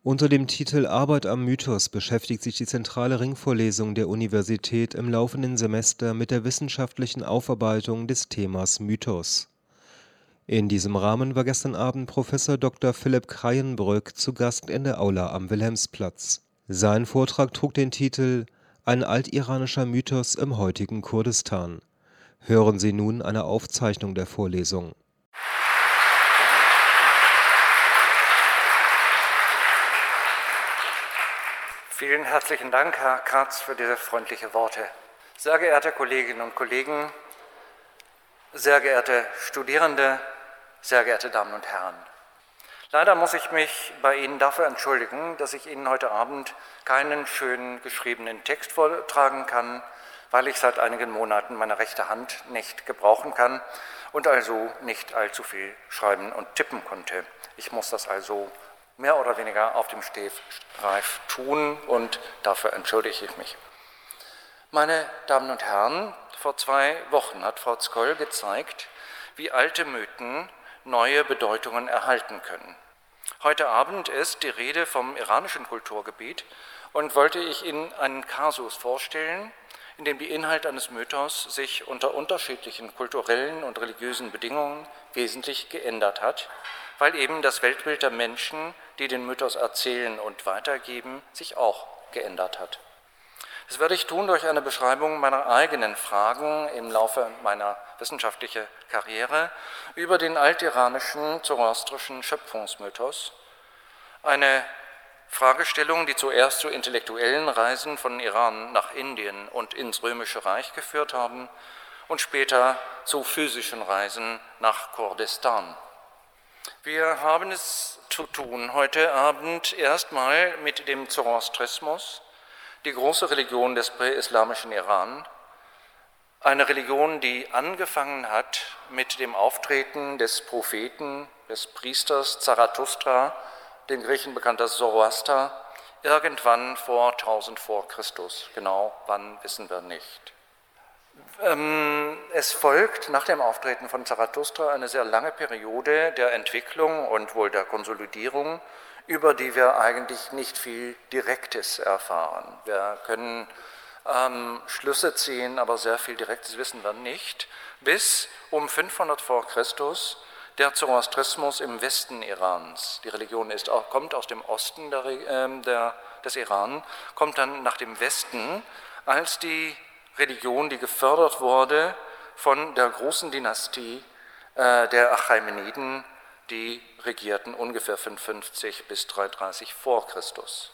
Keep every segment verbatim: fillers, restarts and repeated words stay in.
Unter dem Titel Arbeit am Mythos beschäftigt sich die zentrale Ringvorlesung der Universität im laufenden Semester mit der wissenschaftlichen Aufarbeitung des Themas Mythos. In diesem Rahmen war gestern Abend Professor Doktor Philipp Krayenbrück zu Gast in der Aula am Wilhelmsplatz. Sein Vortrag trug den Titel Ein altiranischer Mythos im heutigen Kurdistan. Hören Sie nun eine Aufzeichnung der Vorlesung. Vielen herzlichen Dank, Herr Kratz, für diese freundlichen Worte. Sehr geehrte Kolleginnen und Kollegen, sehr geehrte Studierende, sehr geehrte Damen und Herren. Leider muss ich mich bei Ihnen dafür entschuldigen, dass ich Ihnen heute Abend keinen schönen geschriebenen Text vortragen kann, weil ich seit einigen Monaten meine rechte Hand nicht gebrauchen kann und also nicht allzu viel schreiben und tippen konnte. Ich muss das also mehr oder weniger auf dem Stehgreif tun und dafür entschuldige ich mich. Meine Damen und Herren, vor zwei Wochen hat Frau Zkoll gezeigt, wie alte Mythen neue Bedeutungen erhalten können. Heute Abend ist die Rede vom iranischen Kulturgebiet und wollte ich Ihnen einen Kasus vorstellen, in dem die Inhalte eines Mythos sich unter unterschiedlichen kulturellen und religiösen Bedingungen wesentlich geändert hat, weil eben das Weltbild der Menschen, die den Mythos erzählen und weitergeben, sich auch geändert hat. Das werde ich tun durch eine Beschreibung meiner eigenen Fragen im Laufe meiner wissenschaftlichen Karriere über den altiranischen zoroastrischen Schöpfungsmythos, eine Fragestellung, die zuerst zu intellektuellen Reisen von Iran nach Indien und ins Römische Reich geführt haben und später zu physischen Reisen nach Kurdistan. Wir haben es zu tun heute Abend erstmal mit dem Zoroastrismus, die große Religion des präislamischen Iran, eine Religion, die angefangen hat mit dem Auftreten des Propheten, des Priesters Zarathustra, den Griechen bekannt als Zoroaster, irgendwann vor tausend vor Christus. Genau wann, wissen wir nicht. Es folgt nach dem Auftreten von Zarathustra eine sehr lange Periode der Entwicklung und wohl der Konsolidierung, über die wir eigentlich nicht viel Direktes erfahren. Wir können ähm, Schlüsse ziehen, aber sehr viel Direktes wissen wir nicht, bis um fünfhundert vor Christus der Zoroastrismus im Westen Irans, die Religion ist, kommt aus dem Osten der, äh, der, des Iran, kommt dann nach dem Westen als die Religion, die gefördert wurde von der großen Dynastie äh, der Achämeniden, die regierten ungefähr fünfhundertfünfzig bis dreihundertdreißig vor Christus.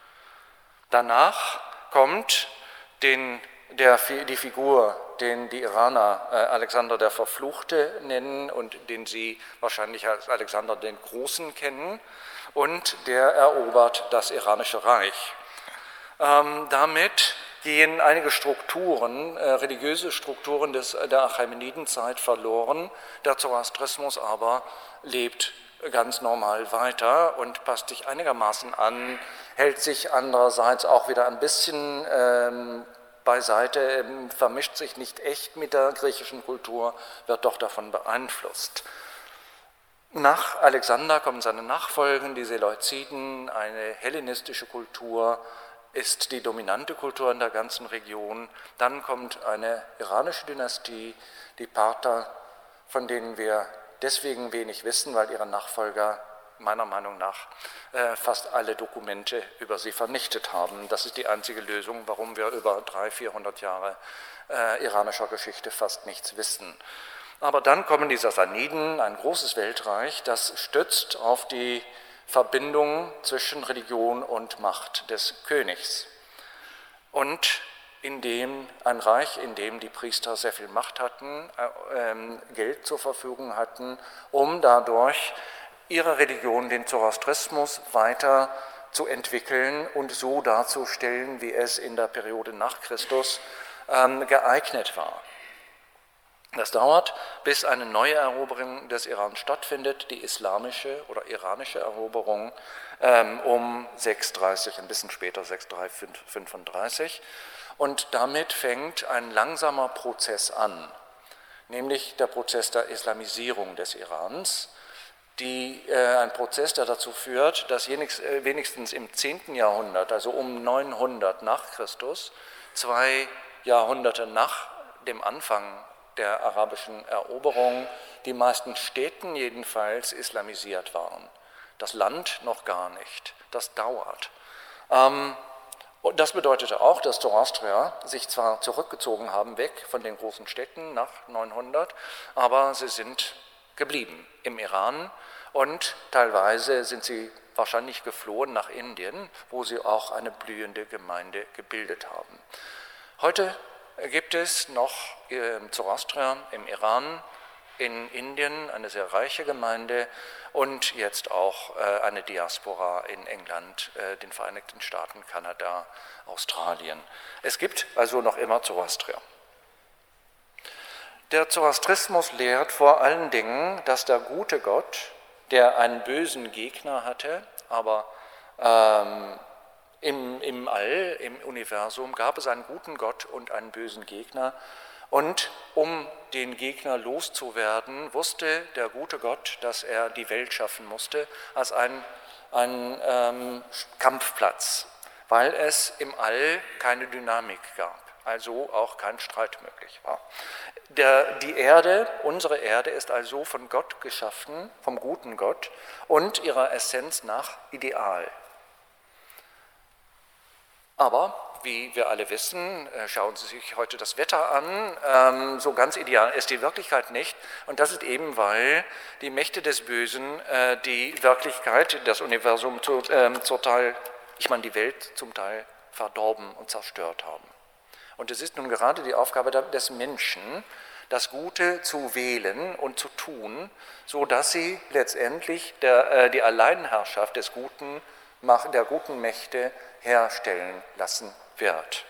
Danach kommt den, der, die Figur, den die Iraner äh, Alexander der Verfluchte nennen und den sie wahrscheinlich als Alexander den Großen kennen, und der erobert das iranische Reich. Ähm, damit gehen einige Strukturen, äh, religiöse Strukturen des, der Achämenidenzeit verloren. Der Zoroastrismus aber lebt ganz normal weiter und passt sich einigermaßen an, hält sich andererseits auch wieder ein bisschen ähm, beiseite, ähm, vermischt sich nicht echt mit der griechischen Kultur, wird doch davon beeinflusst. Nach Alexander kommen seine Nachfolgen, die Seleukiden, eine hellenistische Kultur, ist die dominante Kultur in der ganzen Region. Dann kommt eine iranische Dynastie, die Parther, von denen wir deswegen wenig wissen, weil ihre Nachfolger meiner Meinung nach äh, fast alle Dokumente über sie vernichtet haben. Das ist die einzige Lösung, warum wir über dreihundert, vierhundert Jahre äh, iranischer Geschichte fast nichts wissen. Aber dann kommen die Sassaniden, ein großes Weltreich, das stützt auf die Verbindung zwischen Religion und Macht des Königs. Und in dem ein Reich, in dem die Priester sehr viel Macht hatten, äh, äh, Geld zur Verfügung hatten, um dadurch ihre Religion, den Zoroastrismus, weiter zu entwickeln und so darzustellen, wie es in der Periode nach Christus äh, geeignet war. Das dauert, bis eine neue Eroberung des Iran stattfindet, die islamische oder iranische Eroberung ähm, um sechshundertdreißig, ein bisschen später, sechshundertfünfunddreißig. Und damit fängt ein langsamer Prozess an, nämlich der Prozess der Islamisierung des Irans, die, äh, ein Prozess, der dazu führt, dass jenix, äh, wenigstens im zehnten Jahrhundert, also um neunhundert nach Christus, zwei Jahrhunderte nach dem Anfang der arabischen Eroberung, die meisten Städten jedenfalls islamisiert waren. Das Land noch gar nicht. Das dauert. Ähm, und das bedeutete auch, dass Zoroastrier sich zwar zurückgezogen haben, weg von den großen Städten nach neunhundert, aber sie sind geblieben im Iran und teilweise sind sie wahrscheinlich geflohen nach Indien, wo sie auch eine blühende Gemeinde gebildet haben. Heute gibt es noch Zoroastrier im Iran, in Indien eine sehr reiche Gemeinde und jetzt auch eine Diaspora in England, den Vereinigten Staaten, Kanada, Australien. Es gibt also noch immer Zoroastrier. Der Zoroastrismus lehrt vor allen Dingen, dass der gute Gott, der einen bösen Gegner hatte, aber ähm, im, im All, im Universum gab es einen guten Gott und einen bösen Gegner. Und um den Gegner loszuwerden, wusste der gute Gott, dass er die Welt schaffen musste als einen, einen ähm, Kampfplatz, weil es im All keine Dynamik gab, also auch kein Streit möglich war. Der, die Erde, unsere Erde, ist also von Gott geschaffen, vom guten Gott und ihrer Essenz nach ideal. Aber wie wir alle wissen, schauen Sie sich heute das Wetter an, so ganz ideal ist die Wirklichkeit nicht. Und das ist eben, weil die Mächte des Bösen die Wirklichkeit, das Universum zum Teil, ich meine die Welt zum Teil verdorben und zerstört haben. Und es ist nun gerade die Aufgabe des Menschen, das Gute zu wählen und zu tun, sodass sie letztendlich der, die Alleinherrschaft des Guten, der guten Mächte herstellen lassen wird.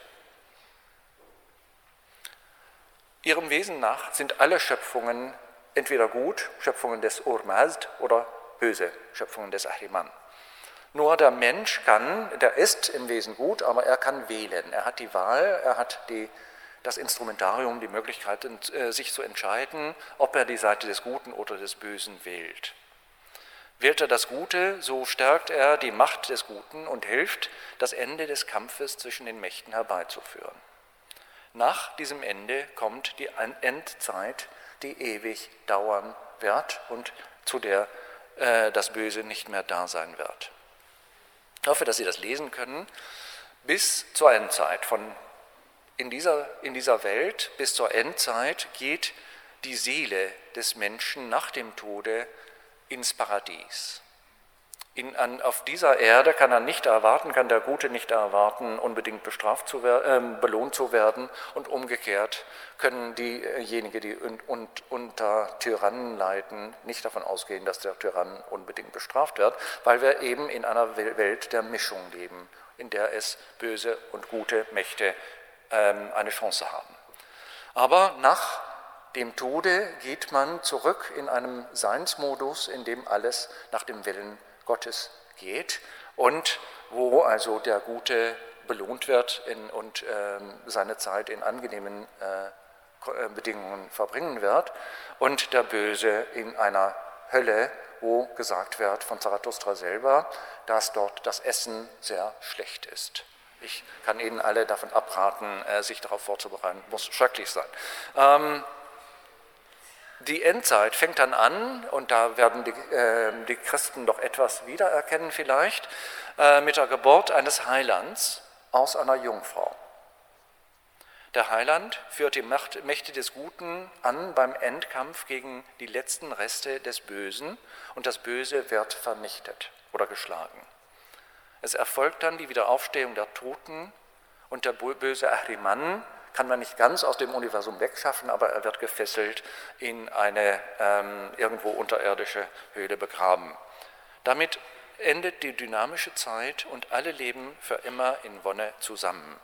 Ihrem Wesen nach sind alle Schöpfungen entweder gut, Schöpfungen des Ur-Mazd, oder böse, Schöpfungen des Ahriman. Nur der Mensch kann, der ist im Wesen gut, aber er kann wählen. Er hat die Wahl, er hat die, das Instrumentarium, die Möglichkeit, sich zu entscheiden, ob er die Seite des Guten oder des Bösen wählt. Wählt er das Gute, so stärkt er die Macht des Guten und hilft, das Ende des Kampfes zwischen den Mächten herbeizuführen. Nach diesem Ende kommt die Endzeit, die ewig dauern wird und zu der äh, das Böse nicht mehr da sein wird. Ich hoffe, dass Sie das lesen können. Bis zur Endzeit, von in dieser, in dieser Welt bis zur Endzeit geht die Seele des Menschen nach dem Tode ins Paradies. In, an, auf dieser Erde kann er nicht erwarten, kann der Gute nicht erwarten, unbedingt bestraft zu werden, äh, belohnt zu werden, und umgekehrt können diejenigen, die un, un, unter Tyrannen leiden, nicht davon ausgehen, dass der Tyrann unbedingt bestraft wird, weil wir eben in einer Welt der Mischung leben, in der es böse und gute Mächte ähm, eine Chance haben. Aber nach dem Tode geht man zurück in einem Seinsmodus, in dem alles nach dem Willen Gottes geht und wo also der Gute belohnt wird in, und äh, seine Zeit in angenehmen äh, Bedingungen verbringen wird und der Böse in einer Hölle, wo gesagt wird von Zarathustra selber, dass dort das Essen sehr schlecht ist. Ich kann Ihnen alle davon abraten, äh, sich darauf vorzubereiten, muss schrecklich sein. Ähm, Die Endzeit fängt dann an, und da werden die, äh, die Christen doch etwas wiedererkennen vielleicht, äh, mit der Geburt eines Heilands aus einer Jungfrau. Der Heiland führt die Macht, Mächte des Guten an beim Endkampf gegen die letzten Reste des Bösen, und das Böse wird vernichtet oder geschlagen. Es erfolgt dann die Wiederaufstehung der Toten, und der böse Ahriman kann man nicht ganz aus dem Universum wegschaffen, aber er wird gefesselt in eine ähm, irgendwo unterirdische Höhle begraben. Damit endet die dynamische Zeit und alle leben für immer in Wonne zusammen.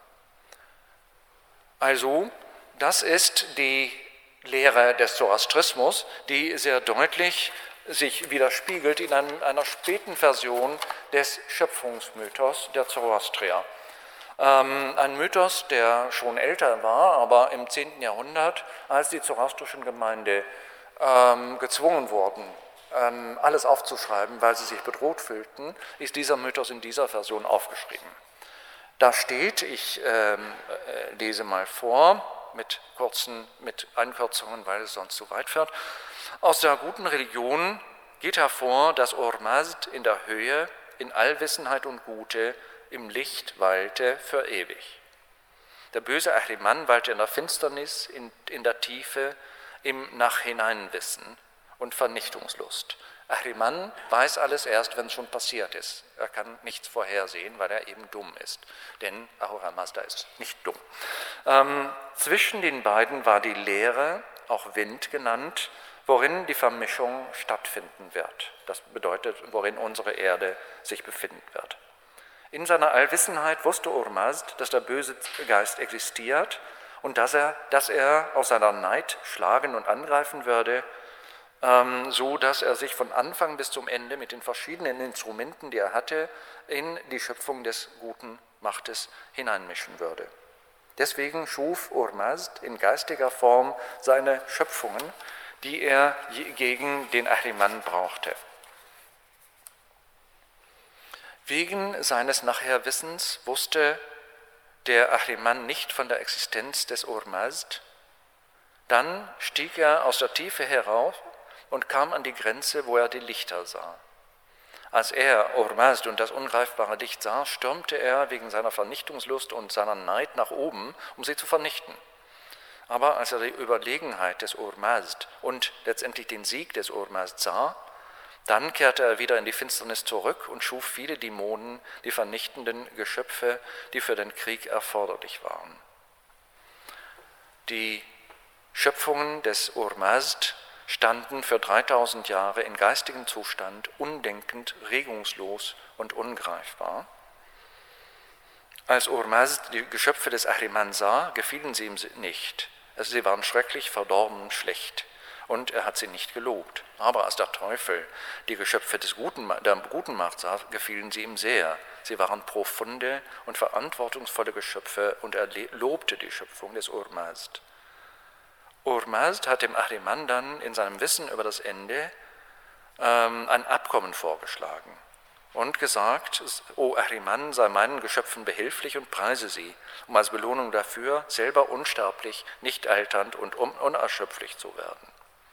Also, das ist die Lehre des Zoroastrismus, die sehr deutlich sich widerspiegelt in einem, einer späten Version des Schöpfungsmythos der Zoroastrier. Ähm, ein Mythos, der schon älter war, aber im zehnten Jahrhundert, als die zoroastrischen Gemeinde ähm, gezwungen wurden, ähm, alles aufzuschreiben, weil sie sich bedroht fühlten, ist dieser Mythos in dieser Version aufgeschrieben. Da steht, ich ähm, äh, lese mal vor, mit kurzen, mit Einkürzungen, weil es sonst zu weit führt. Aus der guten Religion geht hervor, dass Ormazd in der Höhe, in Allwissenheit und Gute, im Licht weilte für ewig. Der böse Ahriman weilte in der Finsternis, in, in der Tiefe, im Nachhineinwissen und Vernichtungslust. Ahriman weiß alles erst, wenn es schon passiert ist. Er kann nichts vorhersehen, weil er eben dumm ist. Denn Ahura Mazda ist nicht dumm. Ähm, zwischen den beiden war die Leere, auch Wind genannt, worin die Vermischung stattfinden wird. Das bedeutet, worin unsere Erde sich befinden wird. In seiner Allwissenheit wusste Ormazd, dass der böse Geist existiert und dass er, dass er aus seiner Neid schlagen und angreifen würde, ähm, so dass er sich von Anfang bis zum Ende mit den verschiedenen Instrumenten, die er hatte, in die Schöpfung des guten Machtes hineinmischen würde. Deswegen schuf Ormazd in geistiger Form seine Schöpfungen, die er gegen den Ahriman brauchte. Wegen seines Nachherwissens wusste der Ahriman nicht von der Existenz des Ormazd. Dann stieg er aus der Tiefe herauf und kam an die Grenze, wo er die Lichter sah. Als er Ormazd und das ungreifbare Licht sah, stürmte er wegen seiner Vernichtungslust und seiner Neid nach oben, um sie zu vernichten. Aber als er die Überlegenheit des Ormazd und letztendlich den Sieg des Ormazd sah, dann kehrte er wieder in die Finsternis zurück und schuf viele Dämonen, die vernichtenden Geschöpfe, die für den Krieg erforderlich waren. Die Schöpfungen des Ormazd standen für dreitausend Jahre in geistigem Zustand, undenkend, regungslos und ungreifbar. Als Ormazd die Geschöpfe des Ahriman sah, gefielen sie ihm nicht. Sie waren schrecklich, verdorben, schlecht. Und er hat sie nicht gelobt. Aber als der Teufel die Geschöpfe des guten, der guten Macht sah, gefielen sie ihm sehr. Sie waren profunde und verantwortungsvolle Geschöpfe und er lobte die Schöpfung des Ormazd. Ormazd hat dem Ahriman dann in seinem Wissen über das Ende ähm, ein Abkommen vorgeschlagen und gesagt, O Ahriman, sei meinen Geschöpfen behilflich und preise sie, um als Belohnung dafür selber unsterblich, nicht alternd und unerschöpflich zu werden.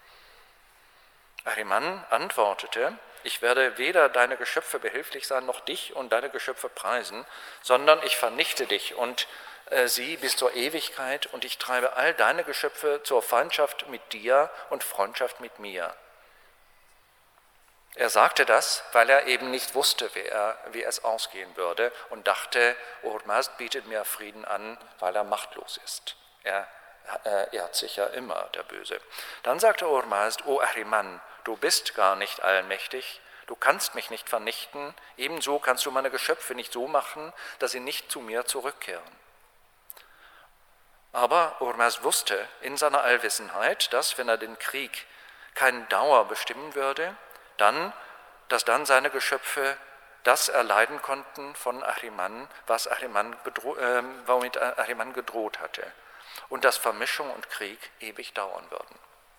Ahriman antwortete, ich werde weder deine Geschöpfe behilflich sein, noch dich und deine Geschöpfe preisen, sondern ich vernichte dich und äh, sie bis zur Ewigkeit und ich treibe all deine Geschöpfe zur Feindschaft mit dir und Freundschaft mit mir. Er sagte das, weil er eben nicht wusste, wie, er, wie es ausgehen würde und dachte, Ormazd bietet mir Frieden an, weil er machtlos ist. Er äh, ehrt sich ja immer, der Böse. Dann sagte Ormazd, O Ahriman, du bist gar nicht allmächtig, du kannst mich nicht vernichten, ebenso kannst du meine Geschöpfe nicht so machen, dass sie nicht zu mir zurückkehren. Aber Ormazd wusste in seiner Allwissenheit, dass, wenn er den Krieg keine Dauer bestimmen würde, dann, dass dann seine Geschöpfe das erleiden konnten von Ahriman, was Ahriman bedro- äh, womit Ahriman gedroht hatte, und dass Vermischung und Krieg ewig dauern würden.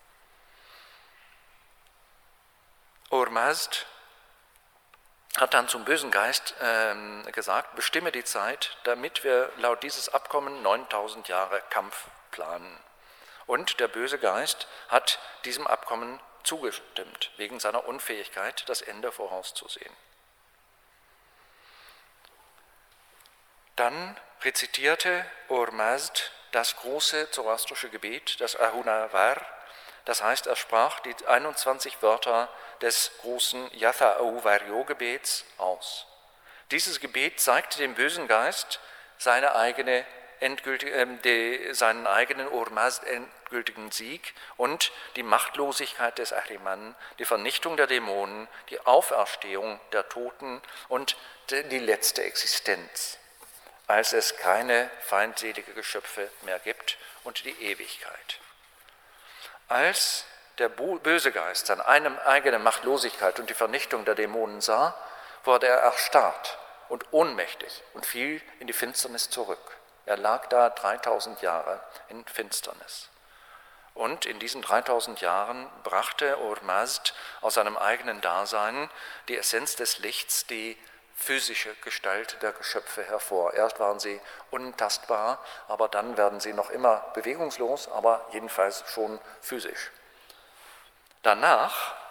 Ormazd hat dann zum bösen Geist äh, gesagt, bestimme die Zeit, damit wir laut dieses Abkommen neuntausend Jahre Kampf planen. Und der böse Geist hat diesem Abkommen zugestimmt, wegen seiner Unfähigkeit, das Ende vorauszusehen. Dann rezitierte Ormazd das große zoroastrische Gebet, das Ahuna-Var, das heißt, er sprach die einundzwanzig Wörter des großen Yatha-Au-Varyo-Gebets aus. Dieses Gebet zeigte dem bösen Geist seine eigene endgültige, äh, die, seinen eigenen Ormazd endgültigen Sieg und die Machtlosigkeit des Ahriman, die Vernichtung der Dämonen, die Auferstehung der Toten und die letzte Existenz, als es keine feindselige Geschöpfe mehr gibt und die Ewigkeit. Als der böse Geist seine eigene Machtlosigkeit und die Vernichtung der Dämonen sah, wurde er erstarrt und ohnmächtig und fiel in die Finsternis zurück. Er lag da dreitausend Jahre in Finsternis. Und in diesen dreitausend Jahren brachte Ur-Mazd aus seinem eigenen Dasein die Essenz des Lichts, die physische Gestalt der Geschöpfe hervor. Erst waren sie untastbar, aber dann werden sie noch immer bewegungslos, aber jedenfalls schon physisch. Danach,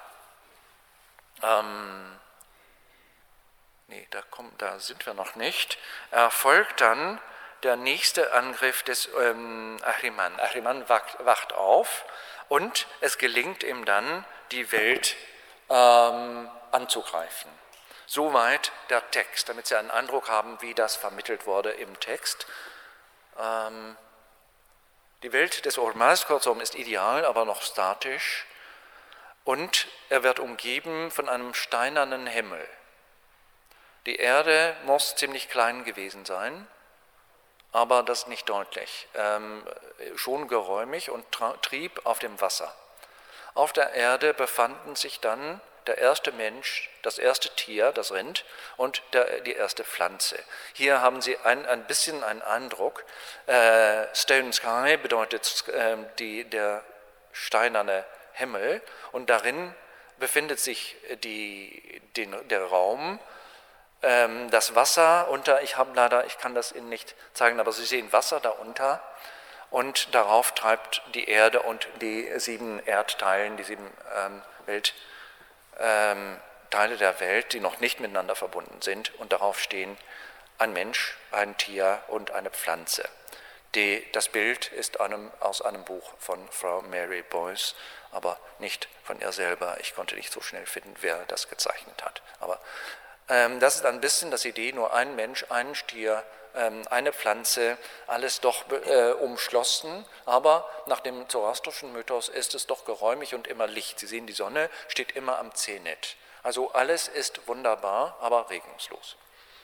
ähm, nee, da, kommen, da sind wir noch nicht, erfolgt dann der nächste Angriff des ähm, Ahriman. Ahriman wacht, wacht auf und es gelingt ihm dann, die Welt ähm, anzugreifen. Soweit der Text, damit Sie einen Eindruck haben, wie das vermittelt wurde im Text. Ähm, die Welt des Ur-Mazd, kurzum, ist ideal, aber noch statisch. Und er wird umgeben von einem steinernen Himmel. Die Erde muss ziemlich klein gewesen sein, aber das nicht deutlich. Ähm, schon geräumig und trieb auf dem Wasser. Auf der Erde befanden sich dann der erste Mensch, das erste Tier, das Rind und der, die erste Pflanze. Hier haben Sie ein, ein bisschen einen Eindruck. Äh, Stone Sky bedeutet äh, die, der steinerne Himmel und darin befindet sich die, den, der Raum, ähm, das Wasser unter, ich habe leider, ich kann das Ihnen nicht zeigen, aber Sie sehen Wasser darunter und darauf treibt die Erde und die sieben Erdteilen, die sieben ähm, Welt Ähm, Teile der Welt, die noch nicht miteinander verbunden sind und darauf stehen ein Mensch, ein Tier und eine Pflanze. Die, das Bild ist einem, aus einem Buch von Frau Mary Boyce, aber nicht von ihr selber. Ich konnte nicht so schnell finden, wer das gezeichnet hat. Aber ähm, das ist ein bisschen das Idee, nur ein Mensch, ein Stier, ähm, eine Pflanze, alles doch äh, umschlossen, aber nach dem zoroastrischen Mythos ist es doch geräumig und immer Licht. Sie sehen, die Sonne steht immer am Zenit. Also alles ist wunderbar, aber regungslos.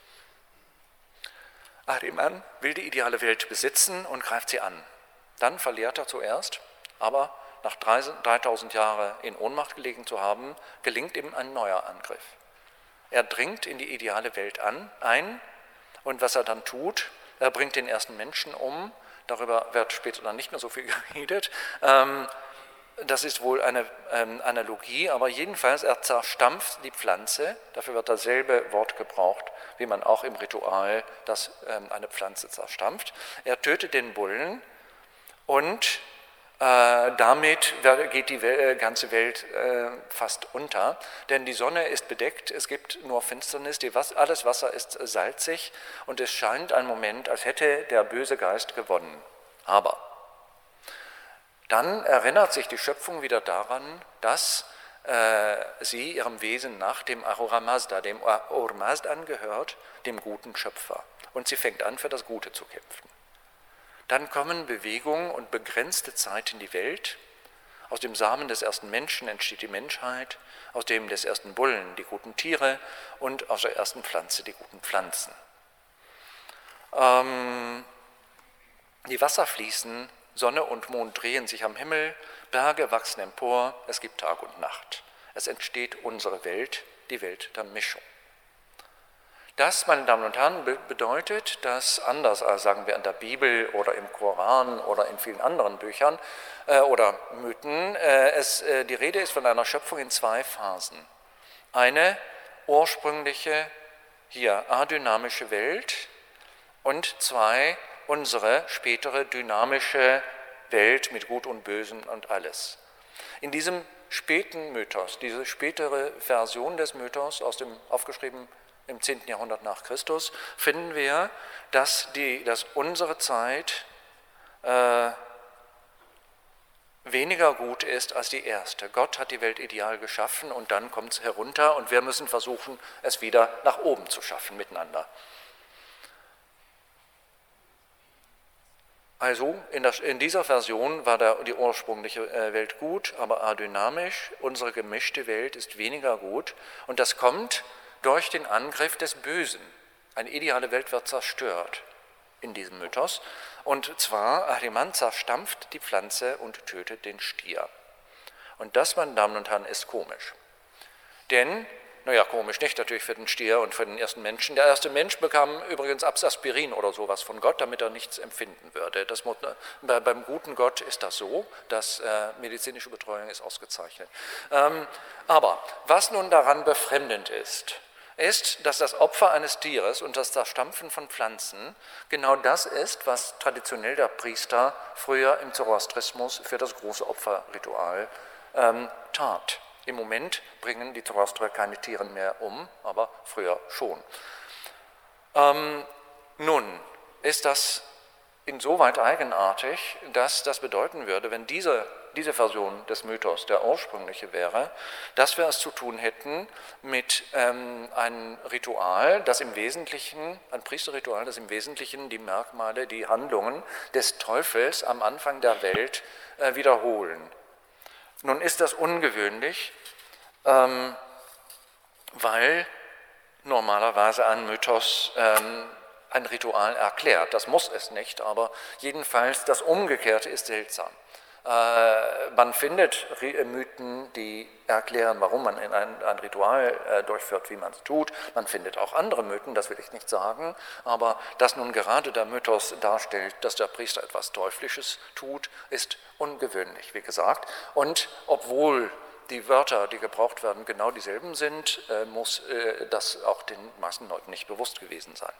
Ahriman will die ideale Welt besitzen und greift sie an. Dann verliert er zuerst, aber nach dreitausend Jahren in Ohnmacht gelegen zu haben, gelingt ihm ein neuer Angriff. Er dringt in die ideale Welt an, ein und was er dann tut, er bringt den ersten Menschen um, darüber wird später dann nicht mehr so viel geredet. Ähm, das ist wohl eine ähm, Analogie, aber jedenfalls er zerstampft die Pflanze, dafür wird dasselbe Wort gebraucht, wie man auch im Ritual das, ähm, eine Pflanze zerstampft. Er tötet den Bullen und Äh, damit geht die Wel- ganze Welt äh, fast unter, denn die Sonne ist bedeckt, es gibt nur Finsternis, die Was- alles Wasser ist salzig und es scheint ein Moment, als hätte der böse Geist gewonnen. Aber dann erinnert sich die Schöpfung wieder daran, dass äh, sie ihrem Wesen nach dem Ahura Mazda, dem Ur-Mazd angehört, dem guten Schöpfer. Und sie fängt an, für das Gute zu kämpfen. Dann kommen Bewegung und begrenzte Zeit in die Welt. Aus dem Samen des ersten Menschen entsteht die Menschheit, aus dem des ersten Bullen die guten Tiere und aus der ersten Pflanze die guten Pflanzen. Ähm, die Wasser fließen, Sonne und Mond drehen sich am Himmel, Berge wachsen empor, es gibt Tag und Nacht. Es entsteht unsere Welt, die Welt der Mischung. Das, meine Damen und Herren, bedeutet, dass anders als sagen wir in der Bibel oder im Koran oder in vielen anderen Büchern äh, oder Mythen, äh, es, äh, die Rede ist von einer Schöpfung in zwei Phasen. Eine ursprüngliche, hier adynamische Welt und zwei unsere spätere dynamische Welt mit Gut und Bösen und alles. In diesem späten Mythos, diese spätere Version des Mythos, aus dem aufgeschrieben im zehnten Jahrhundert nach Christus, finden wir, dass, die, dass unsere Zeit äh, weniger gut ist als die erste. Gott hat die Welt ideal geschaffen und dann kommt es herunter und wir müssen versuchen, es wieder nach oben zu schaffen miteinander. Also in, das, in dieser Version war der, die ursprüngliche Welt gut, aber adynamisch. Unsere gemischte Welt ist weniger gut und das kommt durch den Angriff des Bösen. Eine ideale Welt wird zerstört in diesem Mythos. Und zwar, Ahriman zerstampft die Pflanze und tötet den Stier. Und das, meine Damen und Herren, ist komisch. Denn Naja, komisch nicht, natürlich für den Stier und für den ersten Menschen. Der erste Mensch bekam übrigens Aspirin oder sowas von Gott, damit er nichts empfinden würde. Das, beim guten Gott ist das so, dass äh, medizinische Betreuung ist ausgezeichnet. Ähm, aber was nun daran befremdend ist, ist, dass das Opfer eines Tieres und das Zerstampfen von Pflanzen genau das ist, was traditionell der Priester früher im Zoroastrismus für das große Opferritual ähm, tat. Im Moment bringen die Zoroastrier keine Tiere mehr um, aber früher schon. Ähm, nun ist das insoweit eigenartig, dass das bedeuten würde, wenn diese, diese Version des Mythos der ursprüngliche wäre, dass wir es zu tun hätten mit ähm, einem Ritual, das im Wesentlichen, ein Priesterritual, das im Wesentlichen die Merkmale, die Handlungen des Teufels am Anfang der Welt äh, wiederholen. Nun ist das ungewöhnlich, ähm, weil normalerweise ein Mythos ähm, ein Ritual erklärt. Das muss es nicht, aber jedenfalls das Umgekehrte ist seltsam. Äh, man findet Mythen, die erklären, warum man in ein, ein Ritual äh, durchführt, wie man es tut. Man findet auch andere Mythen, das will ich nicht sagen, aber dass nun gerade der Mythos darstellt, dass der Priester etwas Teuflisches tut, ist ungewöhnlich, wie gesagt. Und obwohl die Wörter, die gebraucht werden, genau dieselben sind, äh, muss äh, das auch den meisten Leuten nicht bewusst gewesen sein.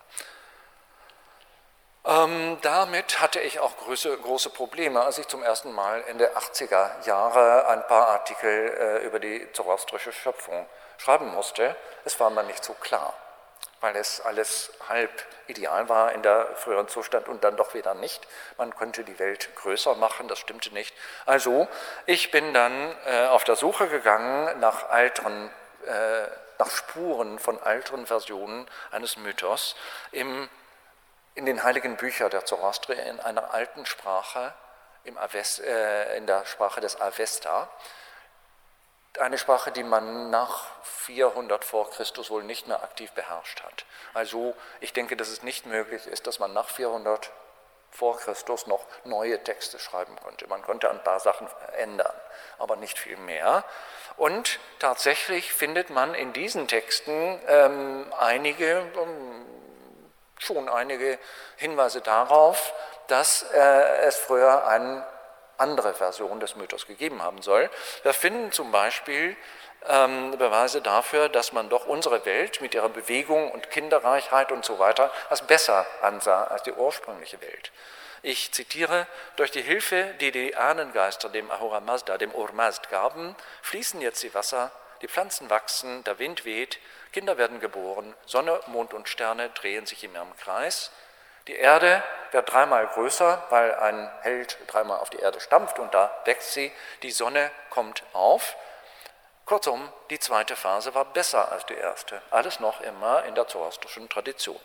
Ähm, damit hatte ich auch große, große Probleme, als ich zum ersten Mal Ende achtziger Jahre ein paar Artikel äh, über die zoroastrische Schöpfung schreiben musste. Es war mir nicht so klar, weil es alles halb ideal war in der früheren Zustand und dann doch wieder nicht. Man konnte die Welt größer machen, das stimmte nicht. Also, ich bin dann äh, auf der Suche gegangen nach alten, äh, nach Spuren von älteren Versionen eines Mythos im in den heiligen Büchern der Zoroastrier in einer alten Sprache, im Avest, äh, in der Sprache des Avesta, eine Sprache, die man nach vierhundert vor Christus wohl nicht mehr aktiv beherrscht hat. Also ich denke, dass es nicht möglich ist, dass man nach vierhundert vor Christus noch neue Texte schreiben konnte. Man konnte ein paar Sachen ändern, aber nicht viel mehr. Und tatsächlich findet man in diesen Texten ähm, einige ähm, schon einige Hinweise darauf, dass äh, es früher eine andere Version des Mythos gegeben haben soll. Wir finden zum Beispiel ähm, Beweise dafür, dass man doch unsere Welt mit ihrer Bewegung und Kinderreichheit und so weiter als besser ansah als die ursprüngliche Welt. Ich zitiere: Durch die Hilfe, die die Ahnengeister dem Ahura Mazda, dem Ur-Mazd gaben, fließen jetzt die Wasser, die Pflanzen wachsen, der Wind weht, Kinder werden geboren, Sonne, Mond und Sterne drehen sich in ihrem Kreis. Die Erde wird dreimal größer, weil ein Held dreimal auf die Erde stampft und da wächst sie. Die Sonne kommt auf. Kurzum, die zweite Phase war besser als die erste. Alles noch immer in der zoroastrischen Tradition.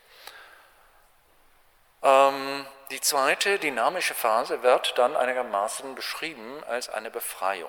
Ähm, die zweite dynamische Phase wird dann einigermaßen beschrieben als eine Befreiung.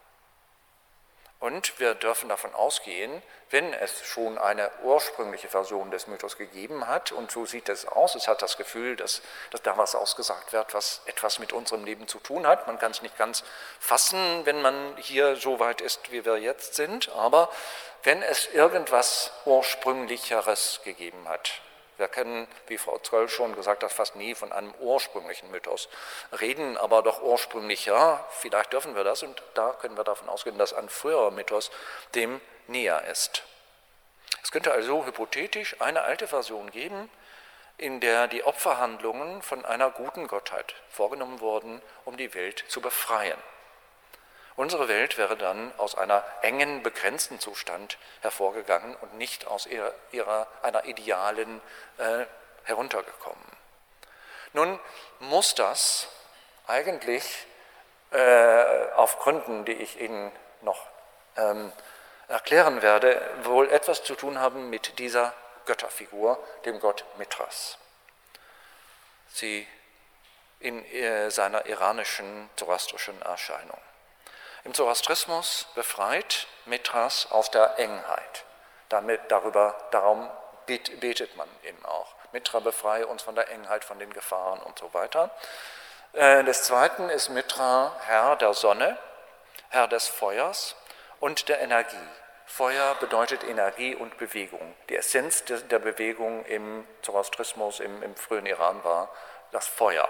Und wir dürfen davon ausgehen, wenn es schon eine ursprüngliche Version des Mythos gegeben hat, und so sieht es aus, es hat das Gefühl, dass, dass da was ausgesagt wird, was etwas mit unserem Leben zu tun hat. Man kann es nicht ganz fassen, wenn man hier so weit ist, wie wir jetzt sind, aber wenn es irgendwas Ursprünglicheres gegeben hat. Wir können, wie Frau Zöll schon gesagt hat, fast nie von einem ursprünglichen Mythos reden, aber doch ursprünglicher, vielleicht dürfen wir das, und da können wir davon ausgehen, dass ein früherer Mythos dem näher ist. Es könnte also hypothetisch eine alte Version geben, in der die Opferhandlungen von einer guten Gottheit vorgenommen wurden, um die Welt zu befreien. Unsere Welt wäre dann aus einer engen, begrenzten Zustand hervorgegangen und nicht aus ihrer, ihrer, einer idealen äh, heruntergekommen. Nun muss das eigentlich äh, auf Gründen, die ich Ihnen noch ähm, erklären werde, wohl etwas zu tun haben mit dieser Götterfigur, dem Gott Mithras. Sie in äh, seiner iranischen, zoroastrischen Erscheinung. Im Zoroastrismus befreit Mithras aus der Engheit. Damit, darüber, darum betet man eben auch. Mithra befreie uns von der Engheit, von den Gefahren und so weiter. Des Zweiten ist Mithra Herr der Sonne, Herr des Feuers und der Energie. Feuer bedeutet Energie und Bewegung. Die Essenz der Bewegung im Zoroastrismus, im, im frühen Iran war das Feuer.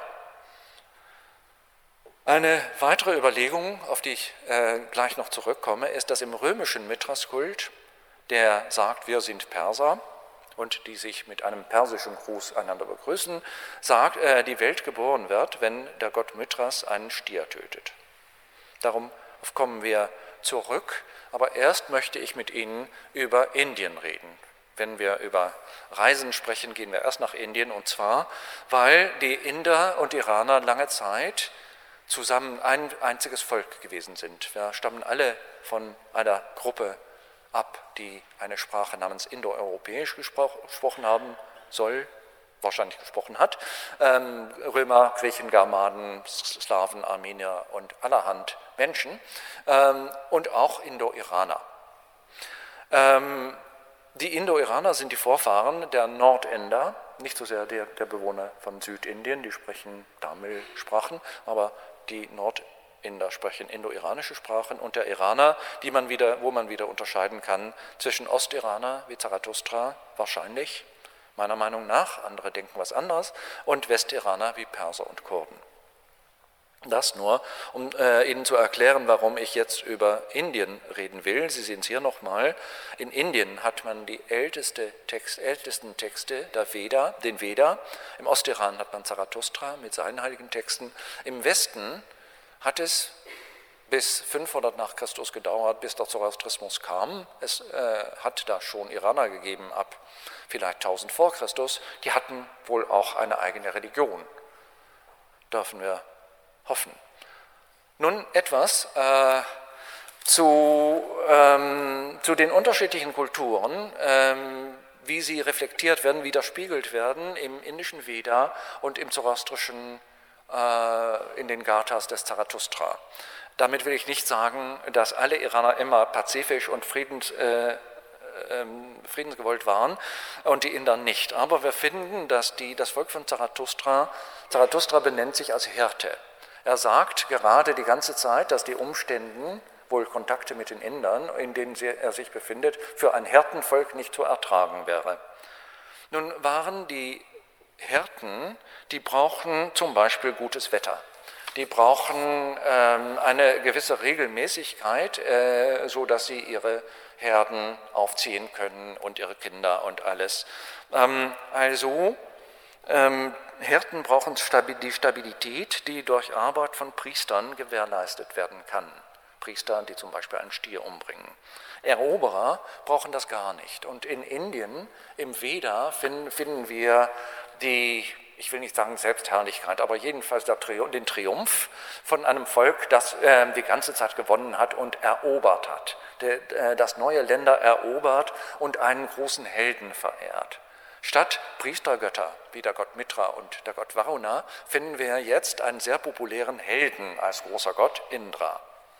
Eine weitere Überlegung, auf die ich äh, gleich noch zurückkomme, ist, dass im römischen Mithraskult, der sagt, wir sind Perser und die sich mit einem persischen Gruß einander begrüßen, sagt, äh, die Welt geboren wird, wenn der Gott Mithras einen Stier tötet. Darum kommen wir zurück, aber erst möchte ich mit Ihnen über Indien reden. Wenn wir über Reisen sprechen, gehen wir erst nach Indien, und zwar, weil die Inder und Iraner lange Zeit zusammen ein einziges Volk gewesen sind. Wir stammen alle von einer Gruppe ab, die eine Sprache namens Indoeuropäisch gesprochen haben soll, wahrscheinlich gesprochen hat. Ähm, Römer, Griechen, Germanen, Slawen, Armenier und allerhand Menschen ähm, und auch Indo-Iraner. Ähm, die Indo-Iraner sind die Vorfahren der Nordinder, nicht so sehr der, der Bewohner von Südindien, die sprechen Tamil-Sprachen, aber die Nordinder sprechen indo-iranische Sprachen, und der Iraner, die man wieder, wo man wieder unterscheiden kann zwischen Ostiraner wie Zarathustra, wahrscheinlich, meiner Meinung nach, andere denken was anderes, und Westiraner wie Perser und Kurden. Das nur, um äh, Ihnen zu erklären, warum ich jetzt über Indien reden will. Sie sehen es hier nochmal. In Indien hat man die älteste Text, ältesten Texte der Veda, den Veda. Im Ostiran hat man Zarathustra mit seinen heiligen Texten. Im Westen hat es bis fünfhundert nach Christus gedauert, bis der Zoroastrismus kam. Es äh, hat da schon Iraner gegeben, ab vielleicht tausend vor Christus. Die hatten wohl auch eine eigene Religion. Dürfen wir hoffen. Nun etwas äh, zu, ähm, zu den unterschiedlichen Kulturen, ähm, wie sie reflektiert werden, widerspiegelt werden im indischen Veda und im zoroastrischen, äh, in den Gathas des Zarathustra. Damit will ich nicht sagen, dass alle Iraner immer pazifisch und friedens, äh, friedensgewollt waren und die Inder nicht. Aber wir finden, dass die, das Volk von Zarathustra, Zarathustra benennt sich als Hirte. Er sagt gerade die ganze Zeit, dass die Umstände, wohl Kontakte mit den Indern, in denen er sich befindet, für ein Hirtenvolk nicht zu ertragen wäre. Nun waren die Hirten, die brauchen zum Beispiel gutes Wetter. Die brauchen ähm, eine gewisse Regelmäßigkeit, äh, so dass sie ihre Herden aufziehen können und ihre Kinder und alles. Ähm, also ähm, Hirten brauchen die Stabilität, die durch Arbeit von Priestern gewährleistet werden kann. Priester, die zum Beispiel einen Stier umbringen. Eroberer brauchen das gar nicht. Und in Indien, im Veda, finden, finden wir die, ich will nicht sagen Selbstherrlichkeit, aber jedenfalls den Triumph von einem Volk, das äh, die ganze Zeit gewonnen hat und erobert hat, der, äh, das neue Länder erobert und einen großen Helden verehrt. Statt Priestergötter wie der Gott Mitra und der Gott Varuna finden wir jetzt einen sehr populären Helden als großer Gott, Indra.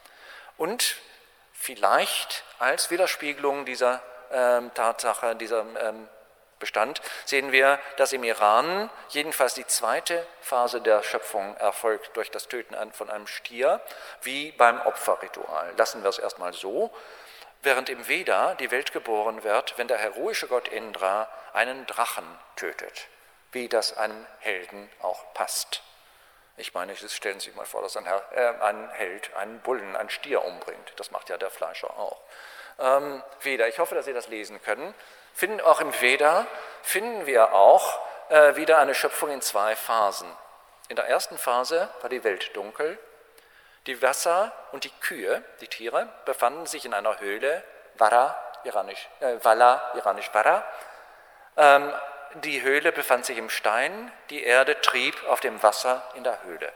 Und vielleicht als Widerspiegelung dieser ähm, Tatsache, dieser ähm, Bestand, sehen wir, dass im Iran jedenfalls die zweite Phase der Schöpfung erfolgt durch das Töten von einem Stier, wie beim Opferritual. Lassen wir es erstmal so. Während im Veda die Welt geboren wird, wenn der heroische Gott Indra einen Drachen tötet, wie das einem Helden auch passt. Ich meine, stellen Sie sich mal vor, dass ein, Herr, äh, ein Held einen Bullen, einen Stier umbringt. Das macht ja der Fleischer auch. Ähm, Veda, ich hoffe, dass Sie das lesen können. Finden, auch im Veda finden wir auch äh, wieder eine Schöpfung in zwei Phasen. In der ersten Phase war die Welt dunkel. Die Wasser und die Kühe, die Tiere, befanden sich in einer Höhle, Vara, iranisch, äh, Vala, iranisch Vara. Ähm, die Höhle befand sich im Stein, die Erde trieb auf dem Wasser in der Höhle.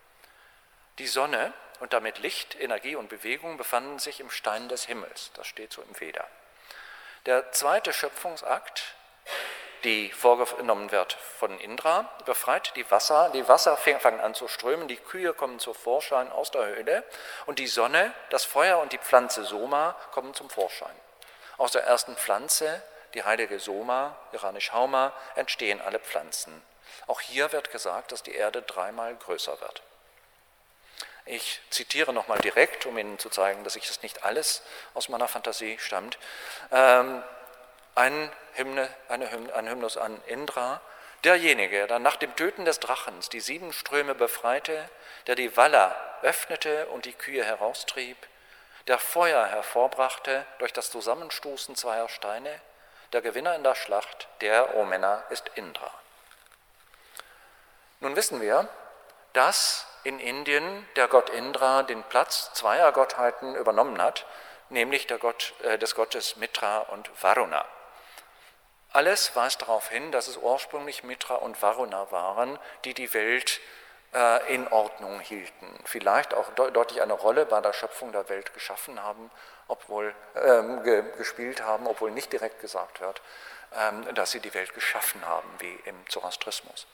Die Sonne und damit Licht, Energie und Bewegung befanden sich im Stein des Himmels, das steht so im Veda. Der zweite Schöpfungsakt, die vorgenommen wird von Indra, befreit die Wasser. Die Wasser fangen an zu strömen, die Kühe kommen zum Vorschein aus der Höhle und die Sonne, das Feuer und die Pflanze Soma kommen zum Vorschein. Aus der ersten Pflanze, die heilige Soma, iranisch Hauma, entstehen alle Pflanzen. Auch hier wird gesagt, dass die Erde dreimal größer wird. Ich zitiere nochmal direkt, um Ihnen zu zeigen, dass ich das nicht alles aus meiner Fantasie stammt. Ähm, ein, Hymne, eine Hymne, ein Hymnus an Indra, derjenige, der nach dem Töten des Drachens die sieben Ströme befreite, der die Waller öffnete und die Kühe heraustrieb, der Feuer hervorbrachte durch das Zusammenstoßen zweier Steine, der Gewinner in der Schlacht, der, o Männer, ist Indra. Nun wissen wir, dass in Indien der Gott Indra den Platz zweier Gottheiten übernommen hat, nämlich der Gott, äh, des Gottes Mitra und Varuna. Alles weist darauf hin, dass es ursprünglich Mitra und Varuna waren, die die Welt äh, in Ordnung hielten, vielleicht auch de- deutlich eine Rolle bei der Schöpfung der Welt geschaffen haben, obwohl ähm, ge- gespielt haben, obwohl nicht direkt gesagt wird, ähm, dass sie die Welt geschaffen haben, wie im Zoroastrismus.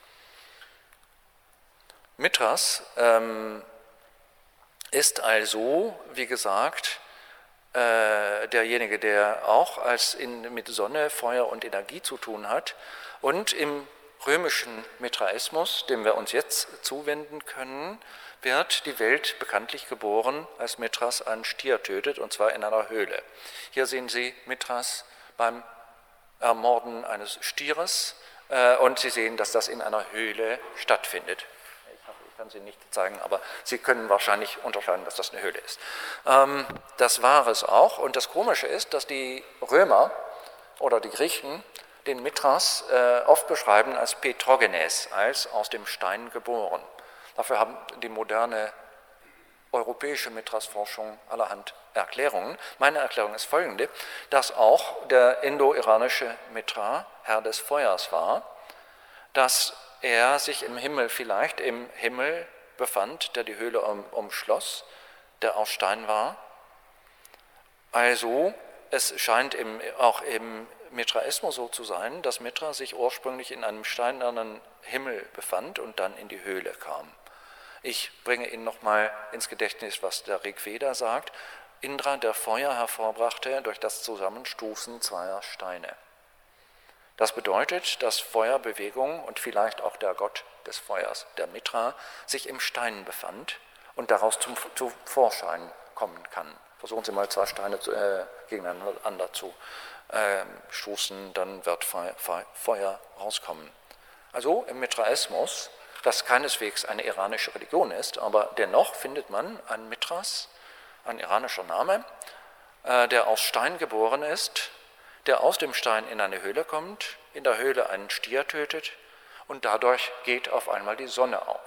Mithras ähm, ist also, wie gesagt, äh, derjenige, der auch als in, mit Sonne, Feuer und Energie zu tun hat. Und im römischen Mithraismus, dem wir uns jetzt zuwenden können, wird die Welt bekanntlich geboren, als Mithras einen Stier tötet, und zwar in einer Höhle. Hier sehen Sie Mithras beim Ermorden eines Stieres, äh, und Sie sehen, dass das in einer Höhle stattfindet. Ich kann Sie nicht zeigen, aber Sie können wahrscheinlich unterscheiden, dass das eine Höhle ist. Ähm, das war es auch. Und das Komische ist, dass die Römer oder die Griechen den Mithras äh, oft beschreiben als Petrogenes, als aus dem Stein geboren. Dafür haben die moderne europäische Mithras-Forschung allerhand Erklärungen. Meine Erklärung ist folgende, dass auch der indo-iranische Mithra Herr des Feuers war, dass er sich im Himmel, vielleicht im Himmel befand, der die Höhle um, umschloss, der aus Stein war. Also es scheint im, auch im Mithraismus so zu sein, dass Mithra sich ursprünglich in einem steinernen Himmel befand und dann in die Höhle kam. Ich bringe Ihnen nochmal ins Gedächtnis, was der Rigveda sagt. Indra, der Feuer hervorbrachte durch das Zusammenstoßen zweier Steine. Das bedeutet, dass Feuerbewegung und vielleicht auch der Gott des Feuers, der Mithra, sich im Stein befand und daraus zum, zum Vorschein kommen kann. Versuchen Sie mal zwei Steine zu, äh, gegeneinander zu äh, stoßen, dann wird Feuer, Feuer rauskommen. Also im Mithraismus, das keineswegs eine iranische Religion ist, aber dennoch findet man einen Mithras, ein iranischer Name, äh, der aus Stein geboren ist, der aus dem Stein in eine Höhle kommt, in der Höhle einen Stier tötet und dadurch geht auf einmal die Sonne auf.